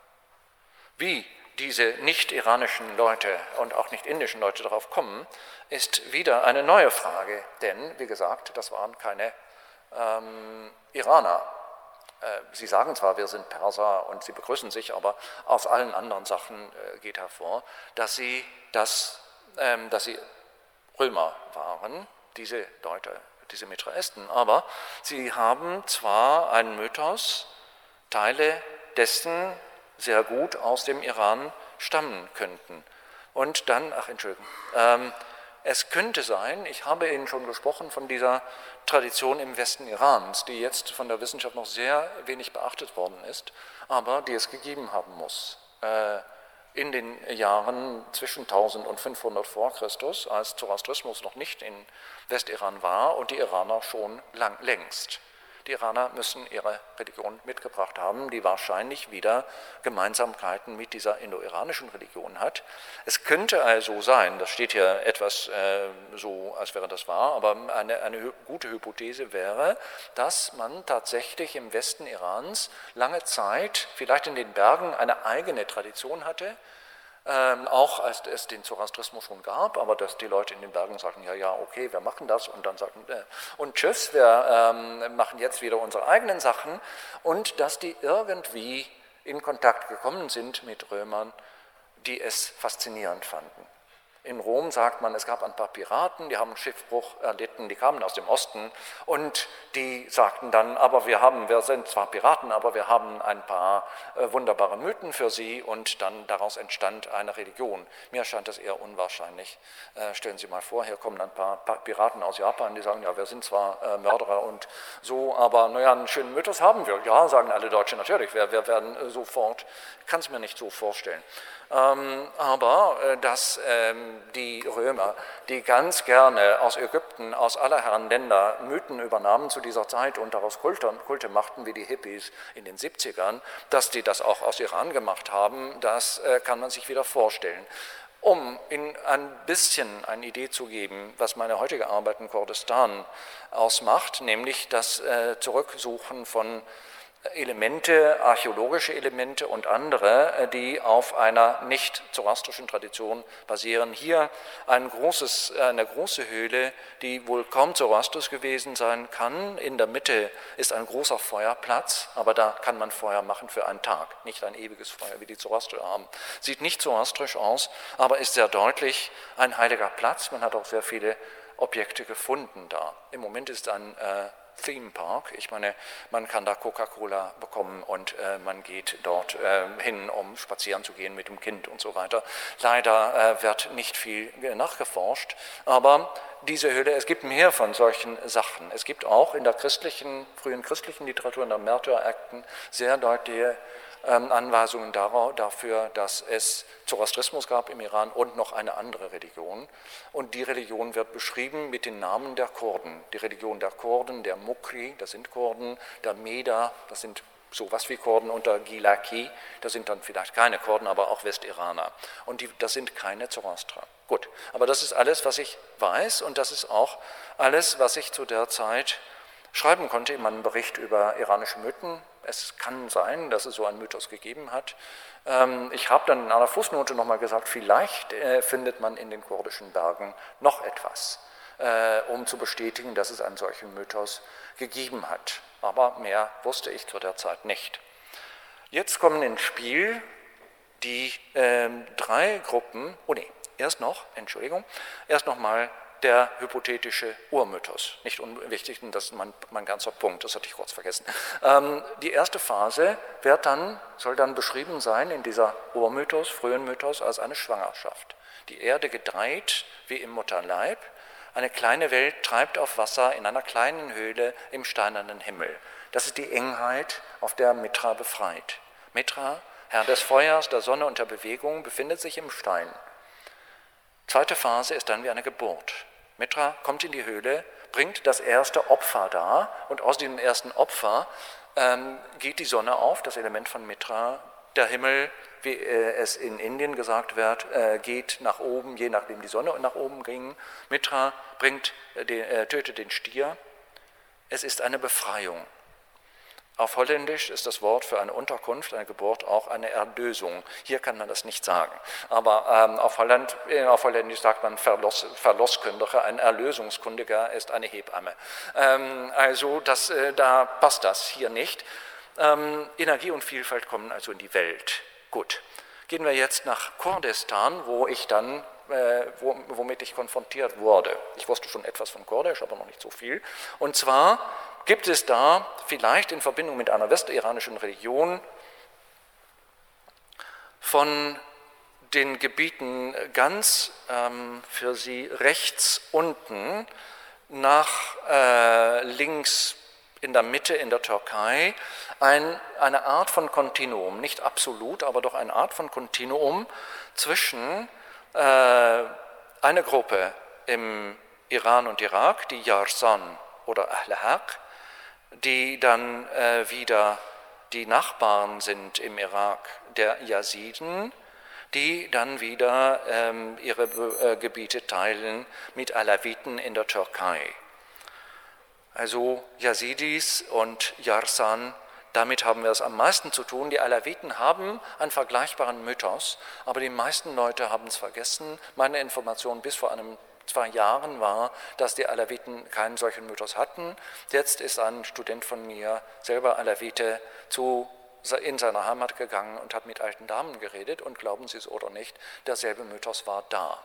Wie diese nicht-iranischen Leute und auch nicht indischen Leute darauf kommen, ist wieder eine neue Frage, denn, wie gesagt, das waren keine ähm, Iraner. Äh, sie sagen zwar, wir sind Perser und sie begrüßen sich, aber aus allen anderen Sachen äh, geht hervor, dass sie, das, ähm, dass sie Römer waren, diese Leute, diese Mithraisten, aber sie haben zwar einen Mythos, Teile dessen sehr gut aus dem Iran stammen könnten. Und dann, ach Entschuldigung, ähm, es könnte sein, ich habe Ihnen schon gesprochen von dieser Tradition im Westen Irans, die jetzt von der Wissenschaft noch sehr wenig beachtet worden ist, aber die es gegeben haben muss. Äh, in den Jahren zwischen tausend und fünfhundert vor Christus, als Zoroastrismus noch nicht in Westiran war und die Iraner schon lang, längst. Die Iraner müssen ihre Religion mitgebracht haben, die wahrscheinlich wieder Gemeinsamkeiten mit dieser indo-iranischen Religion hat. Es könnte also sein, das steht hier etwas äh, so, als wäre das wahr, aber eine, eine gute Hypothese wäre, dass man tatsächlich im Westen Irans lange Zeit, vielleicht in den Bergen, eine eigene Tradition hatte, Ähm, auch als es den Zoroastrismus schon gab, aber dass die Leute in den Bergen sagten, ja, ja, okay, wir machen das und dann sagten, äh, und tschüss, wir ähm, machen jetzt wieder unsere eigenen Sachen und dass die irgendwie in Kontakt gekommen sind mit Römern, die es faszinierend fanden. In Rom sagt man, es gab ein paar Piraten, die haben einen Schiffbruch erlitten, die kamen aus dem Osten und die sagten dann, aber wir haben, wir sind zwar Piraten, aber wir haben ein paar äh, wunderbare Mythen für sie und dann daraus entstand eine Religion. Mir scheint das eher unwahrscheinlich. Äh, stellen Sie mal vor, hier kommen ein paar, paar Piraten aus Japan, die sagen, ja, wir sind zwar äh, Mörderer und so, aber naja, einen schönen Mythos haben wir. Ja, sagen alle Deutschen, natürlich, wir, wir werden äh, sofort, ich kann es mir nicht so vorstellen. Ähm, aber äh, dass ähm, die Römer, die ganz gerne aus Ägypten, aus aller Herren Länder Mythen übernahmen zu dieser Zeit und daraus Kulte, Kulte machten, wie die Hippies in den siebzigern, dass die das auch aus Iran gemacht haben, das äh, kann man sich wieder vorstellen. Um Ihnen ein bisschen eine Idee zu geben, was meine heutige Arbeit in Kurdistan ausmacht, nämlich das äh, Zurücksuchen von Elemente, archäologische Elemente und andere, die auf einer nicht zoroastrischen Tradition basieren. Hier ein großes, eine große Höhle, die wohl kaum zoroastrisch gewesen sein kann. In der Mitte ist ein großer Feuerplatz, aber da kann man Feuer machen für einen Tag, nicht ein ewiges Feuer, wie die Zoroastrier haben. Sieht nicht zoroastrisch aus, aber ist sehr deutlich ein heiliger Platz. Man hat auch sehr viele Objekte gefunden da. Im Moment ist ein äh, Theme Park. Ich meine, man kann da Coca-Cola bekommen und äh, man geht dort äh, hin, um spazieren zu gehen mit dem Kind und so weiter. Leider äh, wird nicht viel nachgeforscht, aber diese Höhle, es gibt mehr von solchen Sachen. Es gibt auch in der christlichen, frühen christlichen Literatur, in der Märtyrerakten, sehr deutliche ähm, Anweisungen dafür, dass es Zoroastrismus gab im Iran und noch eine andere Religion. Und die Religion wird beschrieben mit den Namen der Kurden. Die Religion der Kurden, der Mukri, das sind Kurden, der Meda, das sind sowas wie Kurden, und der Gilaki, das sind dann vielleicht keine Kurden, aber auch Westiraner. Und die, das sind keine Zoroaster. Gut, aber das ist alles, was ich weiß, und das ist auch alles, was ich zu der Zeit schreiben konnte in meinem Bericht über iranische Mythen. Es kann sein, dass es so einen Mythos gegeben hat. Ich habe dann in einer Fußnote nochmal gesagt, vielleicht findet man in den kurdischen Bergen noch etwas, um zu bestätigen, dass es einen solchen Mythos gegeben hat. Aber mehr wusste ich zu der Zeit nicht. Jetzt kommen ins Spiel die äh, drei Gruppen, oh nee, erst noch, Entschuldigung, erst nochmal der hypothetische Urmythos. Nicht unwichtig, das ist mein, mein ganzer Punkt, das hatte ich kurz vergessen. Ähm, die erste Phase wird dann, soll dann beschrieben sein in dieser Urmythos, frühen Mythos, als eine Schwangerschaft. Die Erde gedeiht wie im Mutterleib, eine kleine Welt treibt auf Wasser in einer kleinen Höhle im steinernen Himmel. Das ist die Engheit, auf der Mitra befreit. Mitra, Herr des Feuers, der Sonne und der Bewegung, befindet sich im Stein. Zweite Phase ist dann wie eine Geburt. Mitra kommt in die Höhle, bringt das erste Opfer dar, und aus diesem ersten Opfer ähm, geht die Sonne auf, das Element von Mitra. Der Himmel, wie äh, es in Indien gesagt wird, äh, geht nach oben, je nachdem die Sonne nach oben ging. Mitra bringt, äh, den, äh, tötet den Stier. Es ist eine Befreiung. Auf Holländisch ist das Wort für eine Unterkunft, eine Geburt auch eine Erlösung. Hier kann man das nicht sagen. Aber ähm, auf, Holland, äh, auf Holländisch sagt man Verlos, Verloskundige, ein Erlösungskundiger ist eine Hebamme. Ähm, also das, äh, da passt das hier nicht. Ähm, Energie und Vielfalt kommen also in die Welt. Gut, gehen wir jetzt nach Kurdistan, wo ich dann, äh, wo, womit ich konfrontiert wurde. Ich wusste schon etwas von Kurdisch, aber noch nicht so viel. Und zwar gibt es da vielleicht in Verbindung mit einer westiranischen Religion von den Gebieten ganz ähm, für sie rechts unten nach äh, links in der Mitte in der Türkei ein, eine Art von Kontinuum, nicht absolut, aber doch eine Art von Kontinuum zwischen äh, einer Gruppe im Iran und Irak, die Yarsan oder Ahl Haq, die dann äh, wieder die Nachbarn sind im Irak der Yaziden, die dann wieder ähm, ihre äh, Gebiete teilen mit Alawiten in der Türkei. Also Yazidis und Yarsan, damit haben wir es am meisten zu tun. Die Alawiten haben einen vergleichbaren Mythos, aber die meisten Leute haben es vergessen. Meine Information bis vor einem zwei Jahren war, dass die Alawiten keinen solchen Mythos hatten. Jetzt ist ein Student von mir, selber Alawite, zu in seiner Heimat gegangen und hat mit alten Damen geredet und glauben Sie es oder nicht, derselbe Mythos war da.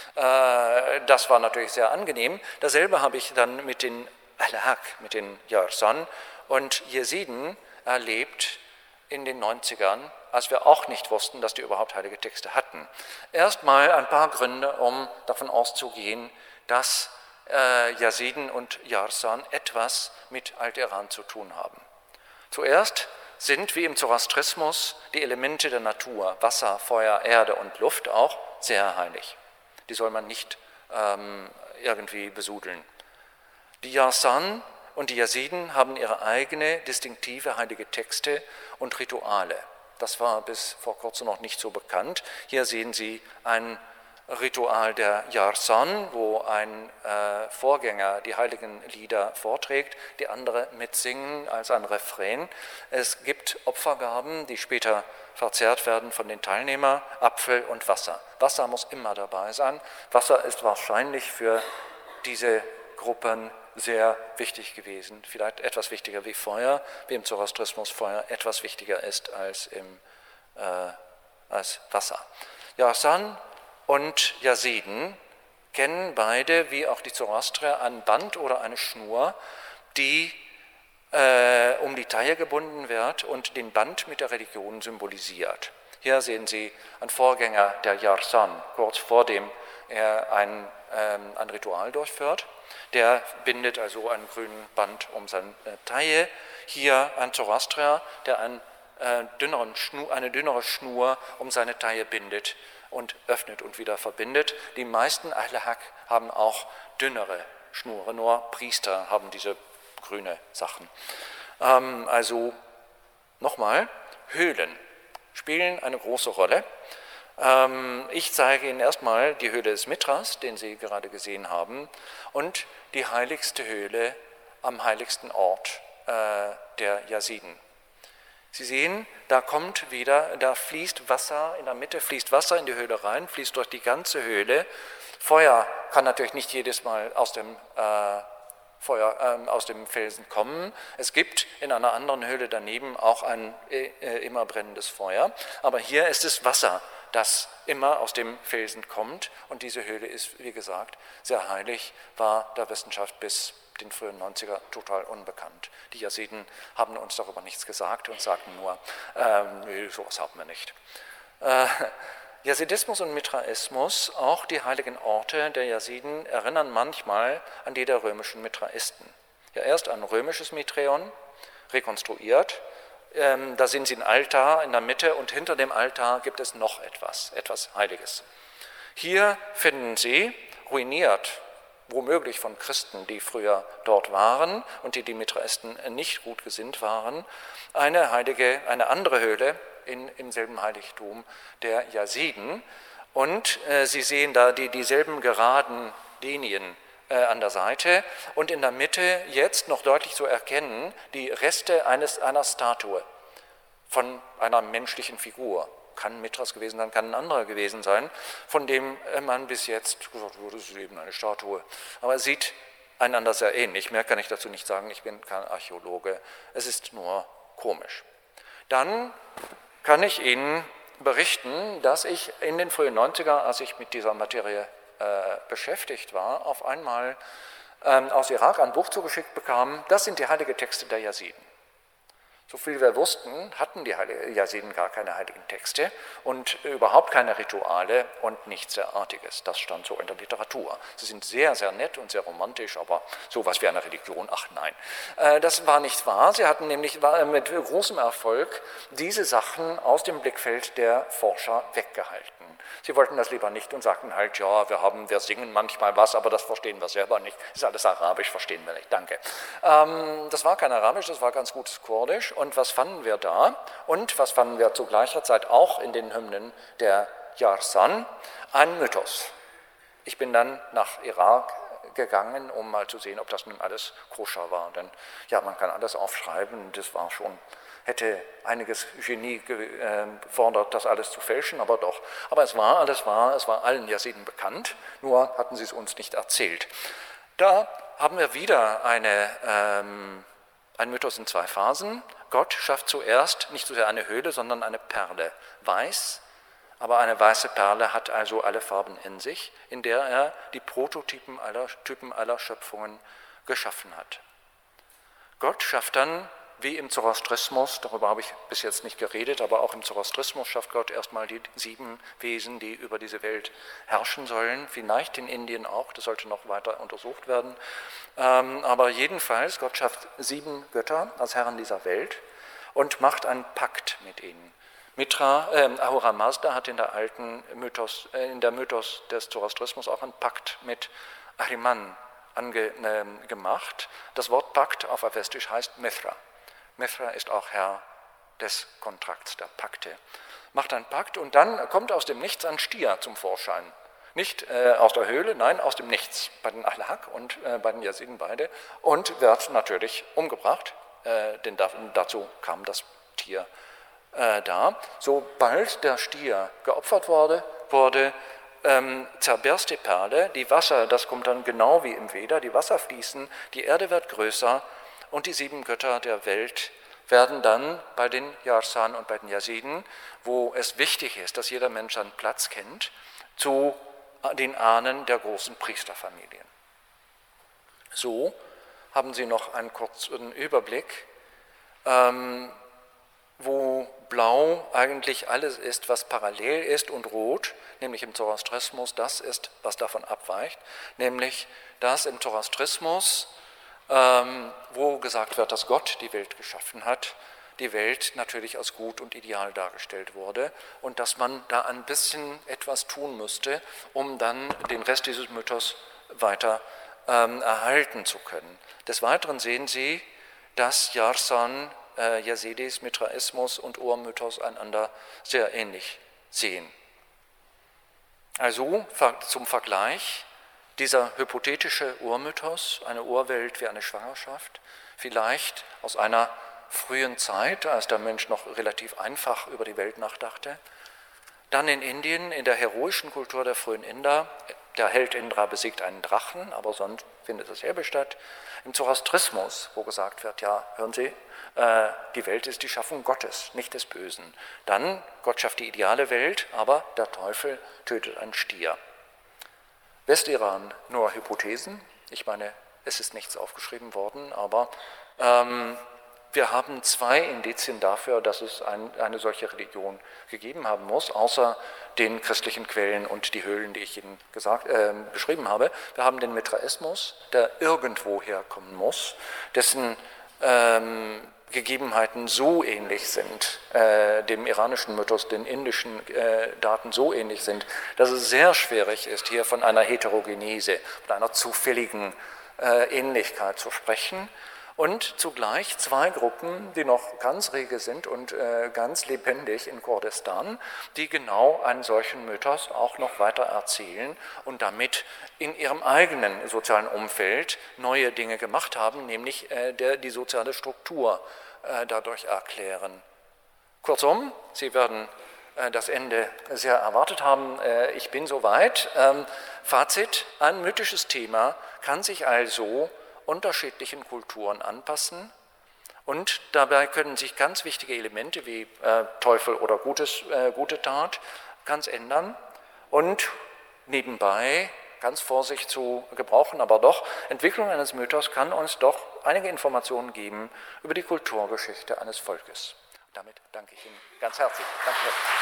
Äh, das war natürlich sehr angenehm. Dasselbe habe ich dann mit den Ahl-Haq, mit den Yarsan und Jesiden erlebt in den neunzigern, als wir auch nicht wussten, dass die überhaupt heilige Texte hatten. Erstmal ein paar Gründe, um davon auszugehen, dass äh, Jesiden und Yarsan etwas mit Alt-Iran zu tun haben. Zuerst sind, wie im Zoroastrismus, die Elemente der Natur, Wasser, Feuer, Erde und Luft auch sehr heilig. Die soll man nicht ähm, irgendwie besudeln. Die Yarsan und die Jesiden haben ihre eigene distinktive heilige Texte und Rituale. Das war bis vor kurzem noch nicht so bekannt. Hier sehen Sie ein Ritual der Yarsan, wo ein äh, Vorgänger die heiligen Lieder vorträgt, die andere mitsingen als ein Refrain. Es gibt Opfergaben, die später verzehrt werden von den Teilnehmern, Apfel und Wasser. Wasser muss immer dabei sein. Wasser ist wahrscheinlich für diese Gruppen sehr wichtig gewesen, vielleicht etwas wichtiger wie Feuer, wie im Zoroastrismus Feuer etwas wichtiger ist als, im, äh, als Wasser. Yarsan und Jesiden kennen beide, wie auch die Zoroastrier, ein Band oder eine Schnur, die äh, um die Taille gebunden wird und den Band mit der Religion symbolisiert. Hier sehen Sie einen Vorgänger der Yarsan, kurz vor dem er ein, ähm, ein Ritual durchführt. Der bindet also einen grünen Band um seine Taille. Hier ein Zoroastrier, der einen, äh, dünneren Schnur, eine dünnere Schnur um seine Taille bindet und öffnet und wieder verbindet. Die meisten Ahl-Haq haben auch dünnere Schnure, nur Priester haben diese grüne Sachen. Ähm, also nochmal, Höhlen spielen eine große Rolle. Ähm, ich zeige Ihnen erstmal die Höhle des Mithras, den Sie gerade gesehen haben, und die heiligste Höhle am heiligsten Ort äh, der Jesiden. Sie sehen, da kommt wieder, da fließt Wasser, in der Mitte fließt Wasser in die Höhle rein, fließt durch die ganze Höhle. Feuer kann natürlich nicht jedes Mal aus dem, äh, Feuer, äh, aus dem Felsen kommen. Es gibt in einer anderen Höhle daneben auch ein äh, immer brennendes Feuer, aber hier ist es Wasser, das immer aus dem Felsen kommt, und diese Höhle ist, wie gesagt, sehr heilig, war der Wissenschaft bis den frühen neunziger total unbekannt. Die Jesiden haben uns darüber nichts gesagt und sagten nur, ähm, nee, sowas haben wir nicht. Äh, Jesidismus und Mithraismus, auch die heiligen Orte der Jesiden, erinnern manchmal an die der römischen Mithraisten. Ja, erst ein römisches Miträon, rekonstruiert. Ähm, da sind sie ein Altar in der Mitte und hinter dem Altar gibt es noch etwas, etwas Heiliges. Hier finden Sie, ruiniert, womöglich von Christen, die früher dort waren und die die Mithraisten nicht gut gesinnt waren, eine heilige, eine andere Höhle in, im selben Heiligtum der Jesiden. Und äh, Sie sehen da die, dieselben geraden Linien äh, an der Seite und in der Mitte jetzt noch deutlich zu erkennen die Reste eines, einer Statue von einer menschlichen Figur. Kann Mithras gewesen sein, kann ein anderer gewesen sein, von dem man bis jetzt gesagt wurde, das ist eben eine Statue. Aber es sieht einander sehr ähnlich. Mehr kann ich dazu nicht sagen, ich bin kein Archäologe. Es ist nur komisch. Dann kann ich Ihnen berichten, dass ich in den frühen neunziger, als ich mit dieser Materie äh, beschäftigt war, auf einmal ähm, aus Irak ein Buch zugeschickt bekam. Das sind die heiligen Texte der Jesiden. So viel wir wussten, hatten die Jesiden gar keine heiligen Texte und überhaupt keine Rituale und nichts derartiges. Das stand so in der Literatur. Sie sind sehr, sehr nett und sehr romantisch, aber sowas wie eine Religion, ach nein. Das war nicht wahr. Sie hatten nämlich mit großem Erfolg diese Sachen aus dem Blickfeld der Forscher weggehalten. Sie wollten das lieber nicht und sagten halt, ja, wir, haben, wir singen manchmal was, aber das verstehen wir selber nicht. Das ist alles Arabisch, verstehen wir nicht, danke. Ähm, das war kein Arabisch, das war ganz gutes Kurdisch. Und was fanden wir da? Und was fanden wir zu gleicher Zeit auch in den Hymnen der Yarsan? Ein Mythos. Ich bin dann nach Irak gegangen, um mal zu sehen, ob das nun alles koscher war. Denn ja, man kann alles aufschreiben, das war schon, hätte einiges Genie gefordert, das alles zu fälschen, aber doch. Aber es war alles wahr, es war allen Jesiden bekannt, nur hatten sie es uns nicht erzählt. Da haben wir wieder eine, ähm, Ein Mythos in zwei Phasen. Gott schafft zuerst nicht so sehr eine Höhle, sondern eine Perle. Weiß, aber eine weiße Perle hat also alle Farben in sich, in der er die Prototypen aller, Typen aller Schöpfungen geschaffen hat. Gott schafft dann, wie im Zoroastrismus, darüber habe ich bis jetzt nicht geredet, aber auch im Zoroastrismus schafft Gott erstmal die sieben Wesen, die über diese Welt herrschen sollen. Vielleicht in Indien auch, das sollte noch weiter untersucht werden. Aber jedenfalls, Gott schafft sieben Götter als Herren dieser Welt und macht einen Pakt mit ihnen. Mitra, äh, Ahura Mazda hat in der alten Mythos, äh, in der Mythos des Zoroastrismus auch einen Pakt mit Ahriman ange, äh, gemacht. Das Wort Pakt auf Avestisch heißt Mithra. Mithra ist auch Herr des Kontrakts, der Pakte. Macht einen Pakt und dann kommt aus dem Nichts ein Stier zum Vorschein. Nicht äh, aus der Höhle, nein, aus dem Nichts. Bei den Ahlak und äh, bei den Yaziden beide. Und wird natürlich umgebracht, äh, denn da, dazu kam das Tier äh, da. Sobald der Stier geopfert wurde, wurde ähm, zerberst die Perle, die Wasser, das kommt dann genau wie im Veda, die Wasser fließen, die Erde wird größer, und die sieben Götter der Welt werden dann bei den Yarsan und bei den Yaziden, wo es wichtig ist, dass jeder Mensch seinen Platz kennt, zu den Ahnen der großen Priesterfamilien. So haben Sie noch einen kurzen Überblick, ähm, wo blau eigentlich alles ist, was parallel ist, und rot, nämlich im Zoroastrismus, das ist, was davon abweicht, nämlich dass im Zoroastrismus, Ähm, wo gesagt wird, dass Gott die Welt geschaffen hat, die Welt natürlich als gut und ideal dargestellt wurde und dass man da ein bisschen etwas tun müsste, um dann den Rest dieses Mythos weiter ähm, erhalten zu können. Des Weiteren sehen Sie, dass Yarsan, äh, Yazidis, Mithraismus und Urmythos einander sehr ähnlich sehen. Also zum Vergleich: Dieser hypothetische Urmythos, eine Urwelt wie eine Schwangerschaft, vielleicht aus einer frühen Zeit, als der Mensch noch relativ einfach über die Welt nachdachte. Dann in Indien, in der heroischen Kultur der frühen Inder, der Held Indra besiegt einen Drachen, aber sonst findet dasselbe statt. Im Zoroastrismus, wo gesagt wird, ja, hören Sie, äh, die Welt ist die Schaffung Gottes, nicht des Bösen. Dann, Gott schafft die ideale Welt, aber der Teufel tötet einen Stier. Westiran nur Hypothesen, ich meine, es ist nichts aufgeschrieben worden, aber ähm, wir haben zwei Indizien dafür, dass es ein, eine solche Religion gegeben haben muss, außer den christlichen Quellen und die Höhlen, die ich Ihnen gesagt, äh, beschrieben habe. Wir haben den Mithraismus, der irgendwo herkommen muss, dessen ähm, Gegebenheiten so ähnlich sind, äh, dem iranischen Mythos, den indischen äh, Daten so ähnlich sind, dass es sehr schwierig ist, hier von einer Heterogenese, von einer zufälligen äh, Ähnlichkeit zu sprechen. Und zugleich zwei Gruppen, die noch ganz rege sind und äh, ganz lebendig in Kurdistan, die genau einen solchen Mythos auch noch weiter erzählen und damit in ihrem eigenen sozialen Umfeld neue Dinge gemacht haben, nämlich äh, der, die soziale Struktur äh, dadurch erklären. Kurzum, Sie werden äh, das Ende sehr erwartet haben. Äh, ich bin soweit. Ähm, Fazit: Ein mythisches Thema kann sich also unterschiedlichen Kulturen anpassen und dabei können sich ganz wichtige Elemente wie äh, Teufel oder Gutes, äh, gute Tat ganz ändern und nebenbei, ganz Vorsicht zu gebrauchen, aber doch, Entwicklung eines Mythos kann uns doch einige Informationen geben über die Kulturgeschichte eines Volkes. Damit danke ich Ihnen ganz herzlich. Danke.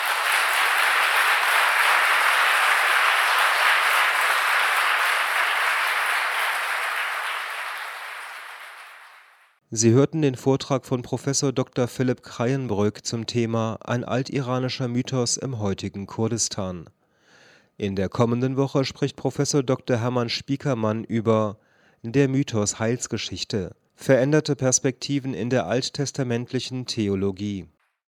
Sie hörten den Vortrag von Professor Doktor Philipp Krayenbrück zum Thema Ein altiranischer Mythos im heutigen Kurdistan. In der kommenden Woche spricht Professor Doktor Hermann Spiekermann über Der Mythos Heilsgeschichte – Veränderte Perspektiven in der alttestamentlichen Theologie.